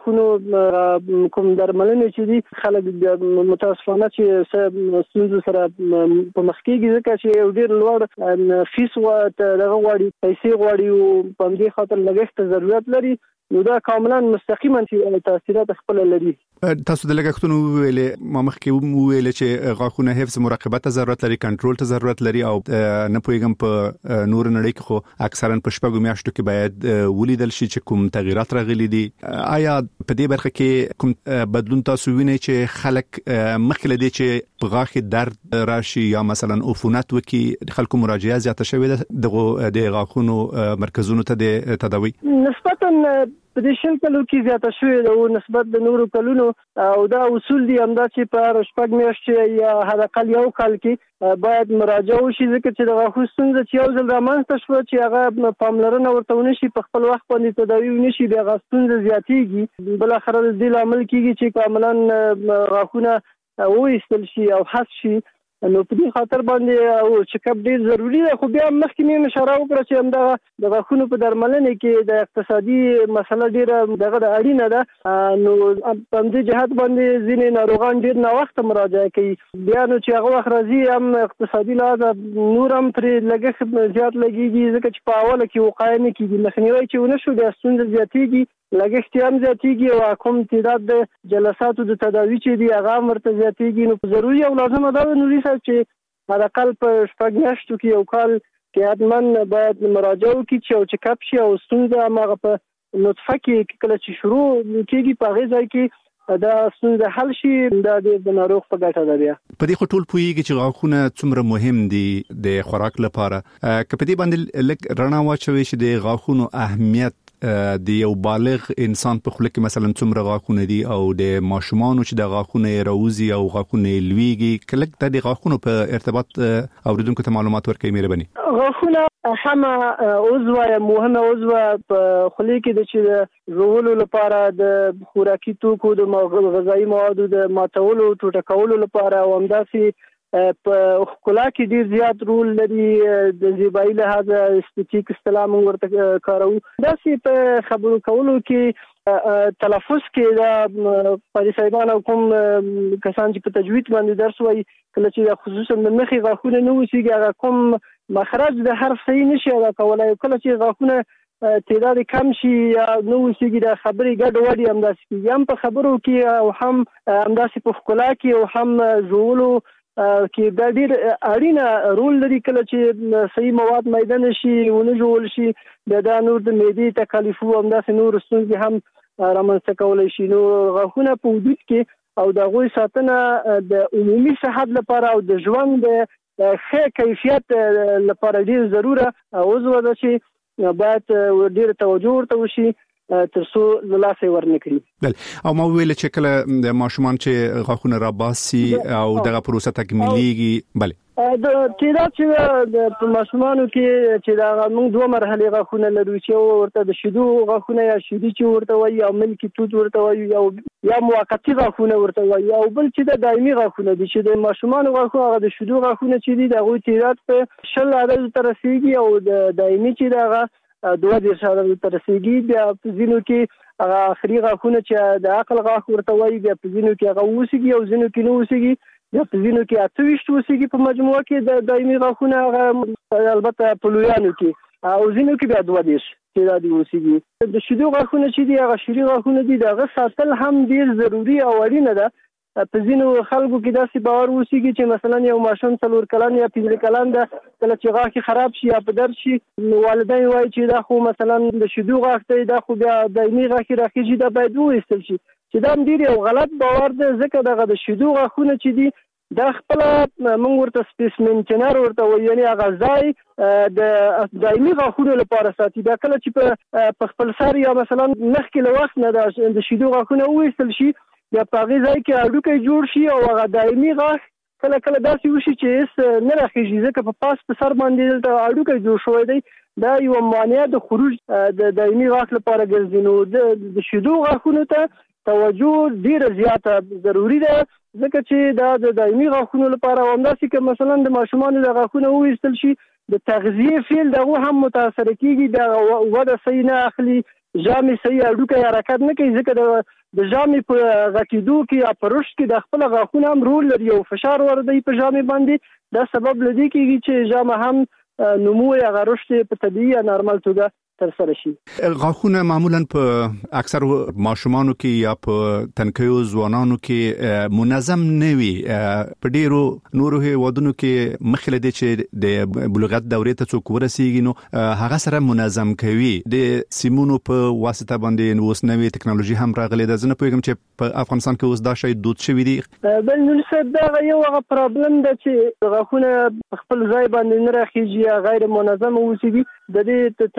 غاښونو کوم درملنې چې دي خلک متاسفانه چې ستونزو سره په مخ کېږي ځکه چې یو ډېر لوړ فیس دغه غواړي، پیسې غواړي او په همدې خاطر لګښت ته ضرورت لري. نو دا کاملا مستقیما تاثیرات خپل لري. تاسو د لګښتونو ویلې ما مخکې ویل چې غاښونه حفظ مراقبت ته ضرورت لري، کنټرول ته ضرورت لري او نه پوهیږم په نور نړۍ کې خو اکثرا په شپږو میاشتو کې باید ولیدل شي چې کوم تغیرات راغلي دي. آیا په دې برخه کې کوم بدلون تاسو وینئ چې خلک مخکې له دې چې په غاښ درد راشي یا مثلا عفونت وکړي خلکو مراجعه زیاته شوې ده د غاښونو مرکزونو ته د تداوی؟ نسبتا په دې شل کلو کې زیاته شوې ده او نسبت د نورو کلونو او دا اصول دي همدا چې په شپږ میاشتې یا حداقل یو کال کې باید مراجعه وشي ځکه چې د غاښونو ستونزه چې یو ځل رامنځته شوه چې هغه پاملرنه ورته ونه شي په خپل وخت باندې تداوي ونه شي بیا هغه ستونزه زیاتېږي بالاخره د دې لامل کېږي چې کاملا غاښونه وایستل شي او حذف شي نو په دې خاطر باندې او چیکاپ ډیر ضروری دی خو بیا مخکې مې اشاره وکړه چې همدا د غاښونو په درملنې کې د اقتصادي مسله ډیره دغه اړینه ده نو په دې جهت باندې ځینې ناروغان ډیر نه وخت مراجعه کوي بیا نو چې هغه وخت راځي هم اقتصادي لحاظ نور هم پرې لګښت زیات لګیږي ځکه چې په اوله کې وقایه نه کیږي مخنیوی چې ونه شو بیا ستونزه زیاتېږي لګښت هم زیاتېږي او کوم تعداد د جلساتو د تداوي چې دی هغه ورته زیاتېږي نو ضروري او لازمه ده نوري صاحب چې حداقل په شپږ میاشتو کې یو کال کې حتما باید مراجعه وکړي چې او چیکاپ شي او ستونزه هغه په نطفه کې کله چې شروع کېږي په هغې ځای کې دا ستونزه حل شي دا د ناروغ په ګټه ده بیا په دې خټول پوېږي چې غاښونه څومره مهم دي د خوراک لپاره که په دې باندې لږ رڼا واچوي چې د غاښونو اهمیت د یو بالغ انسان په خوله کې مثلا څومره غاښونه دي او د ماشومانو چې د غاښونه راوځي او غاښونه لویږي کله د غاښونو په ارتباط اوریدونکو ته معلومات ورکړئ مهرباني غاښونه همه عضو مهمه عضو په خوله کې د چې ژوولو لپاره د خوراکي توکو د غذایی موادو د ماتولو ټوټه کولو لپاره او همداسې په ښکلا کې ډیر زیات رول لري د زیبایي لحاظه استیتیک اصطلاح موږ ورته کاروو داسې په خبرو کولو کې تلفظ کې دا قاضي صاحبان او کوم کسان چې په تجوید باندې درس وایي کله چې خصوصا د مخې غاښونه نه وسیږي هغه کوم مخرج د حرف صحیح نشي ادا کولای کله چې غاښونه تعداد کم شي یا نو وسیږي د خبرې ګډ وډي همداسې کېږي هم په خبرو کې او هم همداسې په ښکلا کې او هم ژوولو کې دا ډیر اړینه رول لري کله چې صحیح مواد میده نشي ونه جوړول شي دا نور د معدې تکالیف او همداسې نور ستونزې هم رامنځته کولی شي نو غاښونه په وجود کې او د هغوی ساتنه د عمومي صحت لپاره او د ژوند د ښه کیفیت لپاره ډیر ضروره عضو ده چې باید ډیر توجه ورته وشي ترڅو لاسه ورنکړي بل او ما ویل چې کله د ماشومان چې غاښونه را باسي او دغه پروسه تکمیلېږي بله د تعداد چې د ماشومانو کې چې دا موږ دوه مرحلې غاښونه لرو چې ورته د شیدو غاښونه یا شیدي چې ورته وایي او ملکي توت ورته وایي یا موقتي غاښونه ورته وایي او بل چې د دایمي غاښونه دي چې د ماشومانو غاښونه هغه د شیدو غاښونه چې دي د هغوی تعداد په 10 عددو ته رسېږي او د دایمي چې د هغه 2 عددو ته رسېږي بیا په ځینو کې هغه آخري غاښونه چې د عقل غاښ ورته وایي بیا په ځینو کې هغه وسیږي او ځینو کې نه وسیږي یا په ځینو کې 28 وسیږي په مجموعه کې د دایمي غاښونه هغه البته په لویانو کې او ځینو کې بیا 22 تعداد وسیږي د شیدو غاښونه چې دي هغه شیري غاښونه دي دغه ساتل هم ډیر ضروری او اړینه ده په ځینو خلکو کې داسې باور وسیږي چې مثلا یو ماشوم 4 کلن یا 5 کلن ده کله چې غاښ خراب شي یا په درد شي والدین وایي چې دا خو مثلا د شیدو غاښ دی دا خو بیا دایمي غاښ راخیږي دا باید وایستل شي چې دا ډیر یو غلط باور ده ځکه دغه د شیدو غاښونه چې دي دا خپل موږ ورته سپیسمن چنار ورته وایي یعنی هغه ځای د دایمي غاښونو لپاره ساتي دا کله چې په خپل سر یا مثلا مخکې له وخت نه د شیدو غاښونه وایستل شي یا په هغې ځای کې هډوکی جوړ شي او هغه دایمي غاښ کله کله داسې وشي چې هېڅ نه راخېږي ځکه په پاس په سر باندې دلته هډوکی جوړ شوی دی دا یوه مانع د خروج د دایمي غاښ لپاره ګرځي نو د شیدو غاښونو ته توجه ډیره زیاته ضروری ده ځکه چې دا د دایمي غاښونو لپاره او همداسې که مثلا د ماشومانو د غاښونه وویستل شي د تغذیې فعل دغه هم متاثره کېږي د وده صحیح نه اخلي ژامې صحیح هډوکی حرکت نه کوي ځکه د ژامې په غټېدو کې یا په رشد کې د خپل غاښونه هم رول لري او فشار وردی په ژامې باندې دا سبب لدی کېږي چې ژامه هم نمو یا رشد په طبیعي یا نارمل توګه ترسره شي غاښونه معمولا په اکثر ماشومانو کې یا په تنکیو ځوانانو کې منظم نه وي په ډیرو نورو هیوادونو کې مخکې دي چې د بلوغت دورې ته څوک ورسیږي نو هغه سره منظم کوي د سیمونو په واسطه باندې اوس نوې ټکنالوژي هم راغلې ده زه نه پوهیږم چې په افغانستان کې اوس دا شی دود شوی دی بل نو څه دا یو هغه پرابلم ده چې غاښونه خپل ځای باندې نه راخیږي غیر منظم اوسېږي د دې تداوی لپاره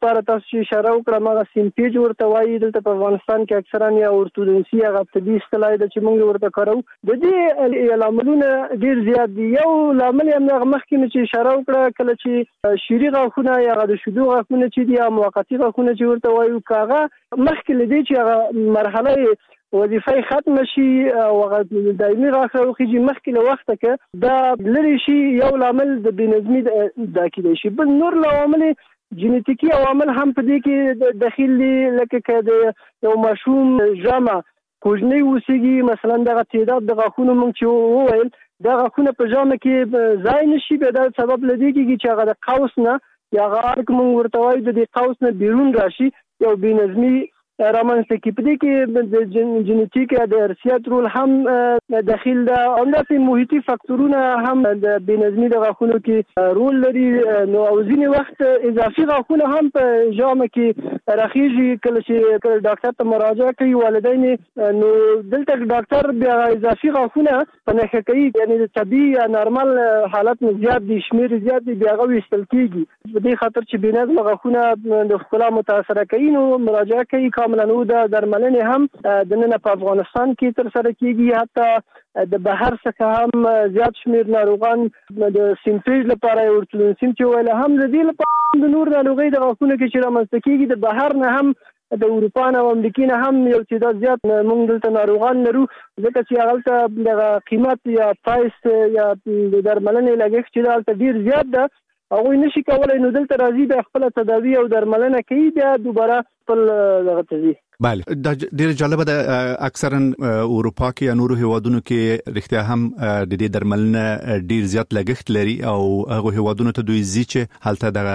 لپاره تاسو چې اشاره وکړه مغه سیمپیج ورته وایي دلته په افغانستان کې اکثرا یا اورتودونسي هغه طبي اصطلاح ده چې موږ ورته کارو. د دې لاملونه ډیر زیات دي. یو لامل هم هغه مخکې چې اشاره وکړه کله چې شيري غاښونه یا د شودو غاښونه چې دي یا موقتی غاښونه چې ورته وایو کاغه مخکې لدی چې هغه مرحله وظیفه ختم شي او دایمي راخوږي مخکې له وخته کې دا لري شي یو لامل د بنظمي د کېدای شي. بل نور عوامل جینیتیکي عوامل هم په دې کې داخل دي لکه کده یو ماشوم جامه کوژنی وسیږي مثلا د تعداد د غاښونو مونږ چې وویل د غاښونو په جامه کې ځای نشي به د سبب لدی کې چې هغه د قوس نه یا غارک مونږ ورته وایو د دې قوس نه بیرون راشي یو بنظمي رامنځته کې. په دې کې د جینیټیک د ارثیات رول هم داخل ده او داسې محیطي فاکتورونه هم د بنظمي د غاښونو کې رول لري. نو او ځینې وخت اضافي غاښونه هم په ژامه کې راخیږي کله چې ډاکټر ته مراجعه کوي والدین نو دلته ډاکټر بیا اضافي غاښونه په نښه کوي یعنی د طبيعي یا نارمل حالت نه زیات دي شمیر زیات دي بیا غوښتل کیږي. په دې خاطر چې بنظم غاښونه د ښکلا متاثر کوي نو مراجعه کوي کاملا د درملنې هم د نن په افغانستان کې تر سره کیږي. حتی د بهر څخه هم زیات شمیر ناروغان د سیمپیج لپاره اورتودونسي چې ویل هم د دې لپاره د نور ناروغي د غاښونو کې چې رامنځته کیږي د بهر نه هم د اروپا او امریکا نه هم یو تعداد زیات موږ دلته ناروغان لرو ځکه چې هغه د قیمت یا پرایس یا د درملنې لګښت چې دلته ډیر زیات ده هغه نشي کولای نو دلته راځي د خپل تداوی او درملنه کوي بیا دوباره خپل دغه تزي. بله دا ډیر جالب ده. اکثرا اروپا کې یا نورو هیوادونو کې رښتیا هم د دې درملنه ډیر زیات لګښت لري او هغه هیوادونو ته دوی زی چې حالته د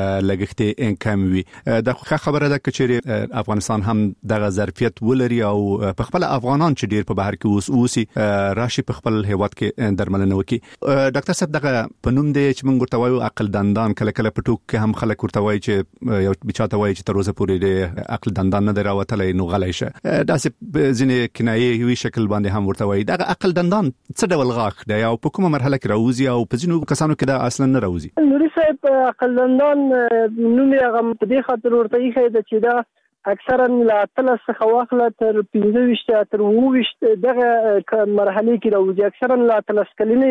لګښت انکم وي. دا خبره ده چې افغانستان هم د ظرفیت ولري او په خپل افغانان چې ډیر په بهر کې اوسي راشي په خپل هیواد کې درملنه وکي. ډاکټر صاحب دغه پنوم دی چې موږ ورته وایو عقل دندان کله کله په ټوک کې هم خلک ورته وایي چې یو بچاته وایي چې تر اوسه پورې د عقل دندان نه دراوته نو غلای شه داسې ځینې کنایي وی شکل باندې هم ورته وایي. دا عقل دندان څه ډول غاښ دی او په کومه مرحله کې راوځي او په ځینو کسانو کې دا اصلا نه راوځي؟ نوري صاحب عقل دندان نوم یې هغه په دې خاطر ورته یې چې دا اکثرا لا تلس څخه واخله تر 25 تر 20 دغه مرحله کې راوځي. اکثرا لا تلس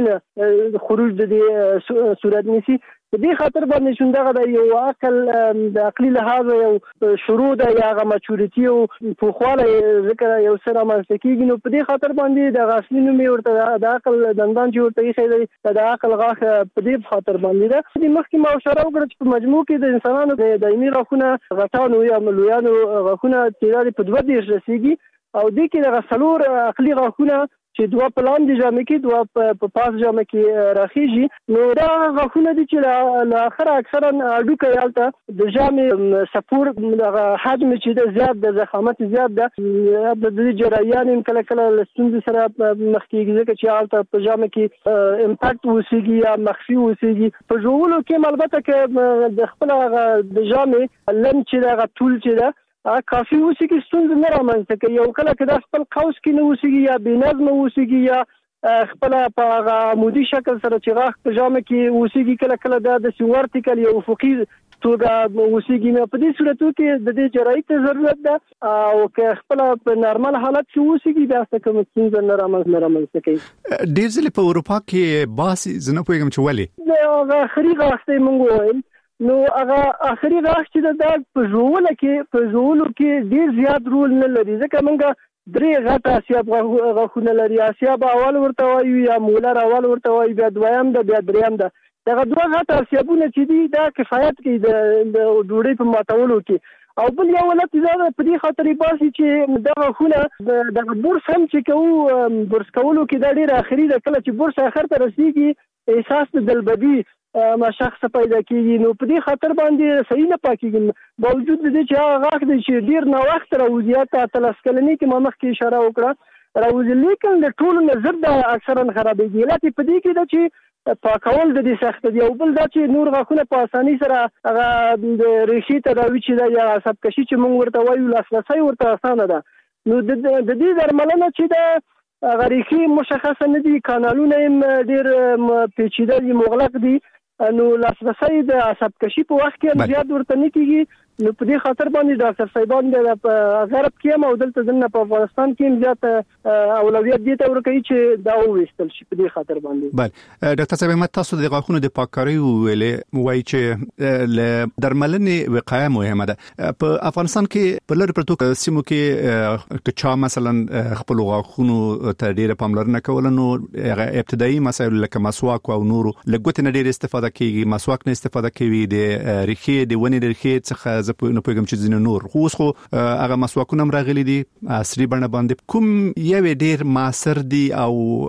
کلمې خروج د دې صورت نشي. په دې خاطر باندې شوندغه د یو عقل د عقلي لحاظ یو شروع د یاغه مچورټي او فوخواله ذکر یو سره مستکیږي نو په دې خاطر باندې د غاښلي نوم ورته د عقل دندان چې ورته یې د عقل غاښ په دې خاطر باندې ده. د مخکې ما اشاره وکړه چې په مجموع کې د انسانانو د دایمي غاښونه غټانو یا ملویانو غاښونه تعداد په 2 رسیږي او د کې د غسلور عقلي غاښونه چې دوه پلان دي جامې کې دوه په پاس جامې کې راخیږي نو دا غاښونه دي چې له اخر اکثرا اډوکه یالته د جامې سپور د حجم چې د زیات د ضخامت زیات ده د جریان کله کله لستون سره مخکېږي ځکه چې یالته په جامې کې امپاکټ وسیږي یا مخفي وسیږي. په جوړولو کې البته کې د خپل د جامې لم چې دا ټول چې ده کافي وسیږي ستونزه نه رامنځته کوي. یو کله کدا خپل قوس کې نه وسیږي یا بنظم وسیږي یا خپل په عمودي شکل سره چې غاښ په جامه کې وسیږي کله کله د ورټیکل یا افقي توګه وسیږي. په دې صورتو کې د دې جراحت ضرورت ده او که خپل په نارمل حالت کې وسیږي بیا څه کوم ستونزه نه رامنځته کوي. ډیر ځله په اروپا کې باسي زنه پوهیږم چې ولې دا خري غاښ ته موږ وایو نو هغه اخري غاښ چې د ژوولو کې ډیر زیات رول نه لري ځکه موږ درې غټه اسیاب غاښونه لري. اسیاب اول ورته وایو یا مولر اول ورته وایو بیا دویم ده بیا دریم ده. دغه دوه غټه اسیابونه چې دي دا کفایت کوي د ډوډۍ په ماتولو کې او بل یو ولت زیاده په دې خاطر باسي چې دغه خونه د بورس هم چې کوو بورس کولو کې دا ډیر اخري ده کله چې بورس اخر ته رسیږي احساس د دلبدي ما شخص پیدا کیږي نو په دې خاطر باندې صحیح نه پاکیږي باوجود دې چې هغه غاښ دې چې ډیر نو وخت راوځي ته تلسکلنی کې ما مخکې اشاره وکړه راوځي لیکن د ټولو نظر دا اکثرا خرابېږي. لکه په دې کې دا چې پاکول د دې سخت دی او بل دا چې نور غاښونه په اساني سره هغه د ریشي تداوی چې دا یا عصب کشي چې موږ ورته وایو لاسرسي ورته اسانه ده. نو د دې درملنه چې دا غریخي مشخصه نه دي کانالونه هم ډیر پیچیده دي مغلق دي نو لاسرسي د عصب کشي په وخت کې زیات ورته نه کیږي نو په دې خاطر باندې ډاکټر صاحبان د غرب کې او دلته دنه په افغانستان کې زیات اولویت دي ته ورکوي چې دا وېستل شي په دې خاطر باندې. بله ډاکټر صاحب ما تاسو د غاښونو د پاککاري ویلې وایي چې ل درملنې وقایه مهمه ده. په افغانستان کې په لری پرتو سیمو کې چې مثلا خپل غاښونو ته ډیره پاملرنه کول نو ابتدایي مسایل لکه مسواک او نورو لګوت نه ډیر استفاده کیږي، مسواک نه استفاده کوي، د ریخې د ونې د ریخې څخه زه نه پوهیږم چې ځینې نور خو هغه مسواکونه راغلي دي عصري بڼه باندې کوم یو ډیر ماسر دي او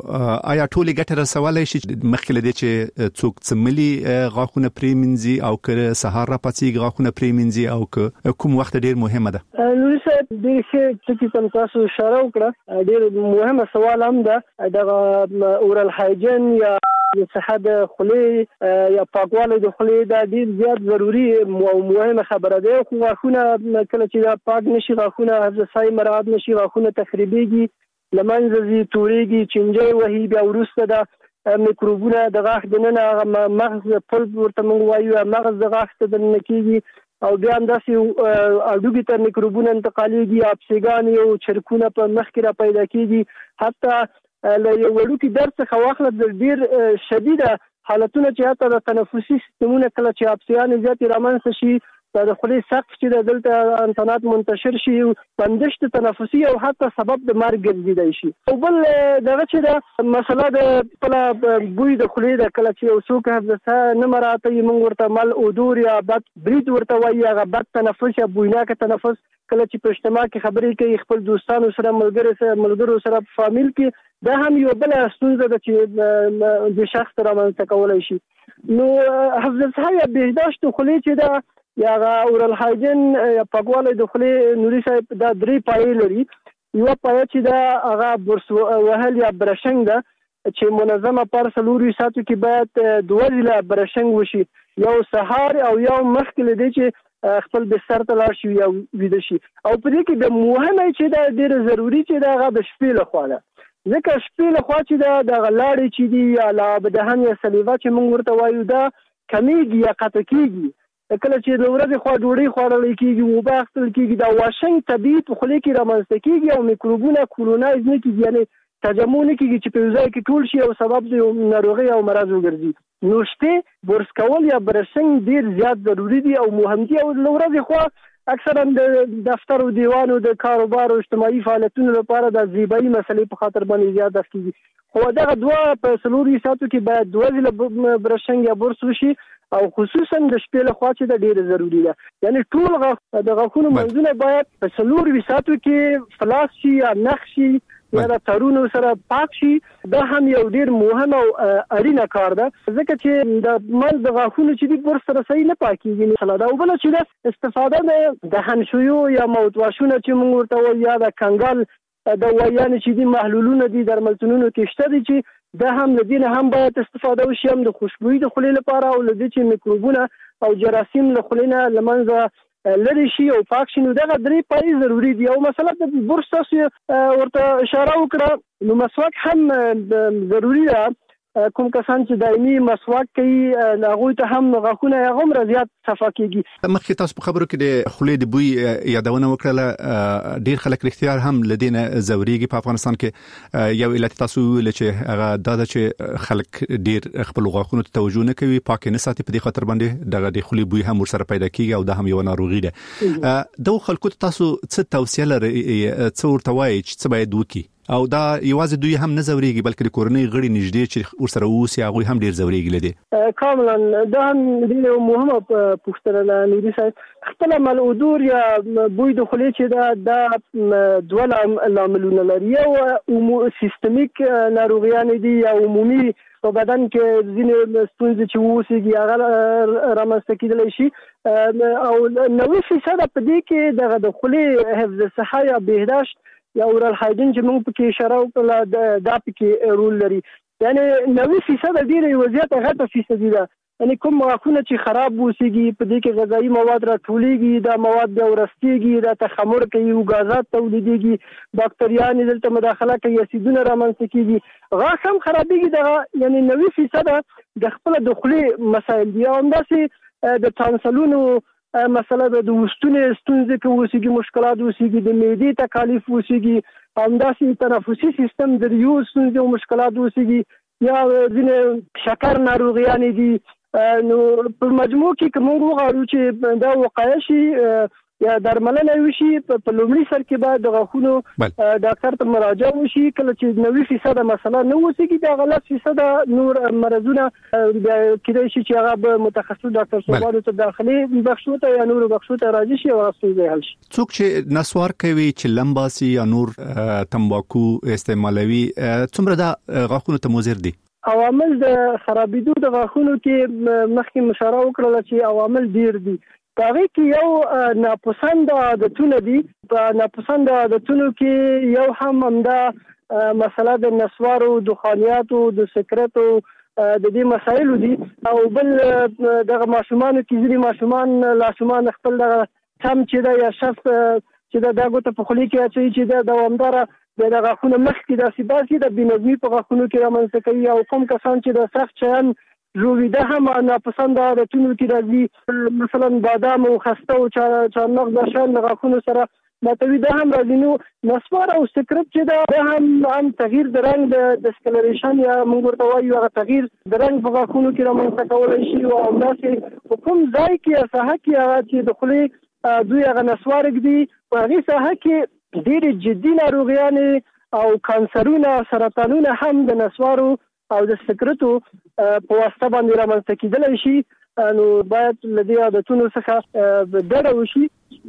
آیا ټولې ګټه رسولای شي مخکې لدی چې څوک څملي غاښونه پریمنځي او که سهار را پاتې غاښونه پریمنځي او که کوم وخت ډیر مهمه ده؟ نو څه د چې تاسو اشاره وکړه ډیر مهمه سوال هم ده د اورال هایجین یا صحت د خولې یا پاکوالی د خولې دا ډیر زیات ضروری او مهمه خبره ده. خو غاښونه کله چې دا پاک نشي غاښونه حفظ صحي مراعات نشي غاښونه تخریبېږي لمنځه ځي تورېږي چینجی وهي بیا وروسته دا میکروبونه د غاښ دننه مغز پلپ ورته موږ وایو مغز د غاښ ته دننه کېږي او بیا همداسې هډوکي ته میکروبونه انتقالېږي اپسیګان یو چرکونه په مخ کې را پیدا کېږي حتی له یو وړوکي درد څخه واخله د ډیر شدیده حالتونه چې حتی د تنفسي سیستمونه کله چې اپسیان زیاتې رامنځته شي د خولې سقف چې دلته انتانات منتشر شي بندش تنفسي او حتی سبب د مرګ ګرځیدای شي. او بل دغه چې د مسله د خپل بوی د خولې د کله چې یو څوک حفظ نه مراعات یې موږ ورته مل اودور یا بد برید ورته وایي هغه بد تنفس یا بویناکه تنفس کله چې په اجتماع کې خبرې کوي خپل دوستانو سره ملګرو سره په فامیل کې دا هم یو بل ستونزه ده چې د شخص رامنځته کولای شي. نو حفظ صحي بهداشت خولې چې دا یا اورال هایجین یا پاکوالی د خولې نوري صاحب دا درې پایې لري. یو پایه چې دا هغه برس وهل یا برشنګ ده چې منظمه پر 4 ساعتو کې باید 2 ځله برشنګ وشي، یو سهار او یو مخکې لدی چې خپل بستر ته لاړ شي یا ویده شي. او په دې کې د مهمه چې دا ډېر ضروری چې دا هغه د شپې لخوا ده ځکه شپې لخوا چې دا د غلاړې چې دی یا لابدهن یا سلیوا چې موږ ورته وایو دا کمیږي یا قطع کیږي. کله چې د ورځې خوا ډوډۍ خوړل کېږي او باختل کېږي دا واشنګ طبيعي په خولې کې رامنځته کېږي او میکروبونه کولونایز نه کېږي یعنی تجمع نه کېږي چې په ځای کې ټول شي او سبب د ناروغي او مرض وګرځي. نو شته برس کول یا برشنګ ډیر زیات ضروری دي او مهم دي. او د ورځې خوا اکثرا د دفتر او دیوانو د کاروبار او اجتماعي فعالیتونو لپاره د زیبایي مسلې په خاطر باندې زیات کېږي. خو دا دوه په 4 ساعتو کې باید 2 ځله برشنګ یا برس وشي او خصوصا د شپې لخوا چې د ډیره ضروری ده. یعنی ټول د غاښونو منځونه باید په 4 ساعتو کې فلاس شي یا نخ شي یا د تارونو سره پاک شي. دا هم یو ډیر مهم او اړینه کار ده ځکه چې د مل د غاښونو چې د برس سره صحیح نه پاکيږي. مثلا دا وبله چې د استفاده د هنشویو یا موتواشونه چې موږ ورته وایو یا د کنګل د وایانې چې د محلولونه دي درملتونونو کې شته دي چې دا هم لدینه هم باید استفاده وشي هم د خوشبوئی د خولې لپاره او لدی چې میکروبونه او جراثیم له خولې نه لمنځه لري شي او پاک شي. نو دا درې پای ضروری دي. او مثلا د برس تاسو ورته اشاره وکړه نو مسواک هم ضروری ده. کوم کسان چې دایمي مسواک کوي هغه ته هم غاښونه هغه زیات صفا کیږي. مخکې تاسو په خبرو کې د خولې د بوی یادونه وکړه ډیر خلک اختیار هم لدینه زوريږي په افغانستان کې یو علت تاسو ویل چې هغه دا چې خلک ډیر خپل غاښونو ته توجه نه کوي پاک نه ساتي په دې خاطر باندې دغه د خولې بوی هم ورسره پیدا کیږي او دا هم یو ناروغي ده. د خلکو تاسو څه توصيه لرئ څه ورته وایي چې څه باید وکړي او دا یوازې دوی هم نه زوريږي بلکې د کورنۍ غړي نږدې چې ورسره اوسي هغه هم ډیر زوريږي لدی. کاملا دا هم ډیره مهمه پوښتنه ده نوري صاحب. خپل ملودور یا بوی د خولې چې دا دوه لاملونه لري. یو سیستمیک ناروغیان دي یا عمومي په بدن کې ځینې ستونزې چې ووسیږي هغه رامنځته کېدلی شي او 90% په دې کې د خولې حفظ صحه یا بهداشت یا اورال هایجین چې موږ پکې اشاره وکړه دا پکې رول لري. یعنی 90% ډیره وضعیت غټه فیصدي ده. یعنی کوم غاښونه چې خراب وسیږي په دې کې غذایی مواد راټولېږي دا مواد بیا ورستېږي دا تخمر کوي او غازات تولیدېږي باکتریاوې دلته مداخله کوي اسیدونه رامنځته کېږي غاښ هم خرابېږي. دا یعنی 90% د خپل د خولې مسایل دي. او همداسې د ټانسلونو مسله د وستونې ستونزې کې وسیږي، مشکلات وسیږي، د معدې تکالیف وسیږي، همداسې تنفسي سیستم د ریو ستونزې او مشکلات وسیږي، یا ځینې شکر ناروغیانې دي. نو په مجموع کې که موږ وغواړو چې دا وقایه شي یا درملنه وشي، په لومړي سر کې باید د غاښونو ډاکټر ته مراجعه وشي. کله چې 90% مسله نه وسیږي، دا 10% نور مرزونه کېدای شي چې هغه به متخصص ډاکټر صاحبانو ته داخلي بخشو ته یا نور بخشو ته راځي شي او ستونزې حل شي. څوک چې نسوار کوي، چې لمباسي یا نور تمباکو استعمالوي، څومره دا غاښونو ته مضر دي؟ عوامل د خرابېدو د غاښونو کې مخکې مشاره وکړله چې عوامل ډیر دي. په هغې کې یو ناپسند عادتونه دي. په ناپسند عادتونو کې یو هم همدا مسله د نسوارو، دخانیاتو، د سکرتو، د دې مسایلو دي. او بل دغه ماشومانو کې ځینې ماشومان خپل دغه کم چې دا یا شف چې دا ګوته په خولې کې اچوي چې دا دوامداره د غاښونو مخکې داسې باسي، د بېنظمي په غاښونو کې رامنځته کوي. او کوم کسان چې د سخت شیان ژوویده هم ناپسنده عادتونو کې راځي، مثلا بادام او خسته او چارمغز دا شیان د غاښونو سره ماتوي، دا هم راځي. نو نسوار او سکرت چې دا هم تغییر د رنګ د سکلریشن یا موږ ورته وایو هغه تغییر د رنګ په غاښونو کې رامنځته کولی شي. او همداسې په کوم ځای کې یا ساحه کې هغه چې د خولې دوی هغه نسوار ږدي، په هغې ساحه کې ډېرې جدي ناروغیانې او کانسرونه، سرطانونه هم د نسوارو او د سکرتو په واسطه باندې رامنځته کېدلی شي. نو باید له دې عادتونو څخه ډډه وشي،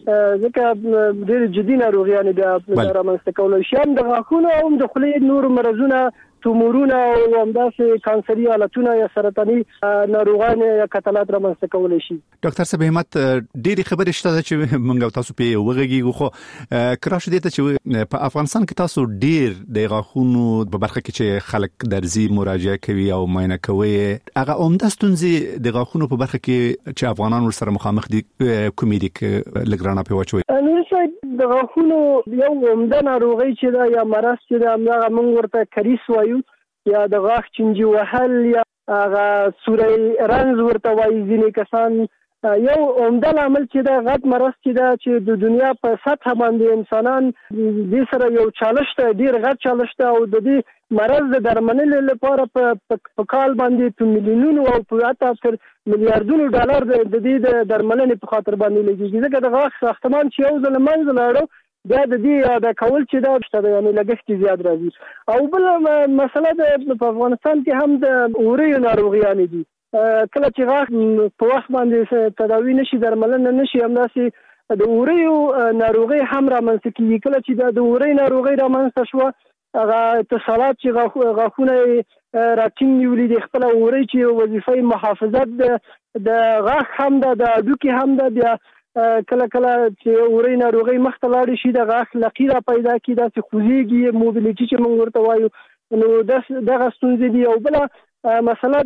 ځکه ډېرې جدي ناروغیانې بیا رامنځته کولی شي، هم د غاښونو او هم د خولې نور مرضونه، تومورونه او همداسې کانسري حالتونه یا سرطاني ناروغان یا کتلات رامنځته کولی شي. ډاکټر صاحب همت، ډېرې خبرې شته چې موږ تاسو په وغږیږو، خو کراش دې ته چې په افغانستان کې تاسو ډېر د غاښونو په برخه کې چې خلک درځي مراجعه کوي او معاینه کوي، هغه عمده ستونزې د غاښونو په برخه کې چې افغانان ورسره مخامخ دي کومې دي که لږ رڼا پرې واچوئ؟ نور صاحب، د غاښونو یو عمده ناروغي چې ده یا مرض چې ده، همدغه موږ ورته کریس وایو، یا د غاښ چنجي وهل، یا هغه سوری رنځ ورته وایي ځینې کسان. یو عمده لامل چې ده غټ مرض چې ده، چې د دنیا په سطحه باندې انسانان دې سره یو چالش ده، ډېر غټ چالش ده. او د دې مرض د درملنې لپاره په کال باندې په میلیونونو او په حتی تر میلیاردونو ډالر د دې د درملنې په خاطر باندې لګېږي، ځکه د غاښ ساختمان چې یو ځل منځ لاړو بیا د دې د کول چې دا شته، یعنې لګښت زیات راځي. او بل مسله په افغانستان کې هم د وریو ناروغیانې دي. کله چې غاښ په وخت باندې تداوي نشي، درملنه نشي، همداسې د وریو ناروغي هم رامنځته کېږي. کله چې د وری ناروغي رامنځته شوه، هغه اتصالات چې غاښونه راټینګ نیولي دي، خپله وری چې وظیفه محافظت د غاښ هم ده، د هډوکي هم ده، بیا کله چې وری ناروغي مخته لاړې شي، د غاښ لقي را پیدا کړي، داسې خوځېږي، موبیلیټي چې موږ ورته وایو، نو دغه ستونزې دي. او بله مسله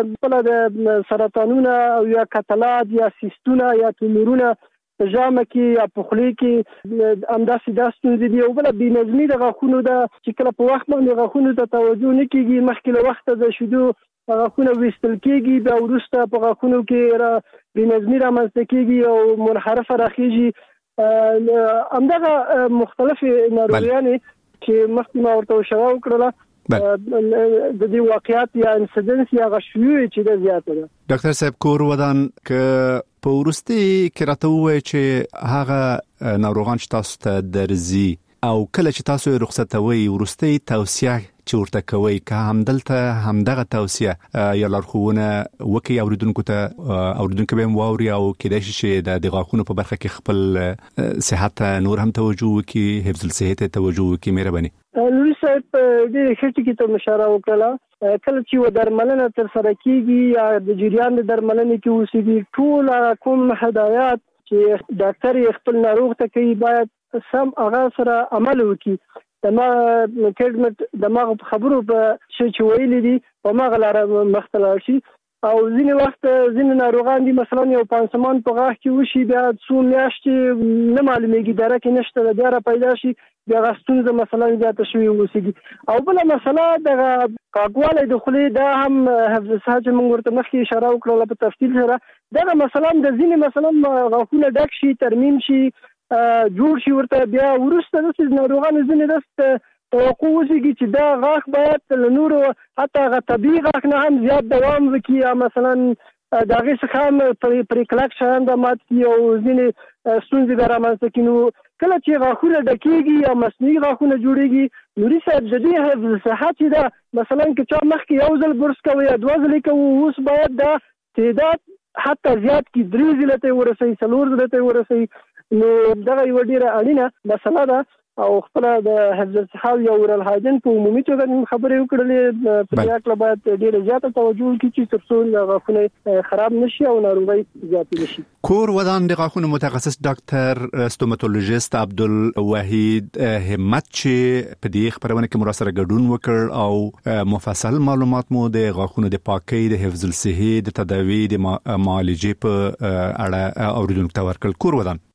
د سرطانونه او یا کتلات یا سیستونه یا تومورونه په ژامه کې یا په خولې کې همداسې دا ستونزې دي. او بله بېنظمي د غاښونو ده، چې کله په وخت باندې غاښونو ته توجه نه کېږي، مخکې له وخته د شیدو غاښونه ویستل کېږي، بیا وروسته په غاښونو کې بېنظمي رامنځته کېږي او منحرفه راخېږي. همدغه مختلفې ناروغیانې چې مخکې ما ورته اشاره وکړله، د دې واقعیت یا انسیدنس یا غشوی چې د زیاته ده. ډاکټر صاحب، کور ودان که په ورستي کې راته ووایي چې هغه ناروغان چې تاسو ته درځي او کله چې تاسو یې رخصتوي، ورستي توصیه چې ورته کوي، که همدلته همدغه توصیه یا لارښوونه وکړي اوریدونکو ته، اوریدونکو به هم واوري او کېدای شي چې د غاښونو په برخه کې خپل صحت ته نور هم توجه وکړي، حفظ الصحت ته توجه وکړي. مهرباني. لوی صاحب دې ښه ټکي ته اشاره وکړله. کله چې درملنه ترسره کېږي یا د جریان د درملنې کې اوسېږي، ټول کوم هدایات چې ډاکټر یې خپل ناروغ ته کوي باید سم هغه سره عمل وکړي. دماغ خبرو په شي چې ویلي دي په مغه لاره مخته لاړ شي. او ځینې وخت ځینې ناروغان دي مثلا یو پانسمان په غاښ کې وشي بیا څو میاشتې نه معلومیږي دره کې نشته بیا را پیدا شي بیا ستونزه مثلا زیاته شوې اوسېږي او بله مسله دغه کاږوالی د خولې دا هم حفظ الصحه چې موږ ورته مخکې اشاره وکړله په تفصیل سره دغه مثلا د ځینې مثلا غاښونه ډک شي ترمیم شي جوړ شي ورته بیا وروسته داسې ناروغانو ځینې داسې توقع وزيږي چې دا غاښ باید له نورو حتی هغه طبیعي غاښ نه هم زیات دوام وکړي یا مثلا د هغې څخه هم پرې کلک شیان به مات کړي او ځینې ستونزې به رامنځته کړي نو کله چې غاښونه ډکېږي یا مصنوعي غاښونه جوړېږي نوري صاحب د دې حفظ الصحه چې ده مثلا که چا مخکې یو ځل برس کوي یا 2 ځلې کوي اوس باید دا تعداد حتی زیات کړي 3 ځله ته ورسوي 4 ځله ته ورسوي نو دغه یوه ډېره اړینه مسله ده او خپل د حفظ الصحه او اورال هایجین په عمومي توګه خبرې وکړلې په دې اړه باید ډېر زیاته توجه وکړي چې ترڅو غاښونه خراب نشي او ناروغي زیاتې نشي. کور ودان د غاښونو متخصص ډاکټر ستوماتولوژیست عبدالوحید همت چې په دې خبرونه کې مراسله ګډون وکړ او مفصل معلومات مو د غاښونو د پاکۍ د حفظ الصحه د تداوی د معالجې په اړه اوریدونکو ته ورکړل. کور ودان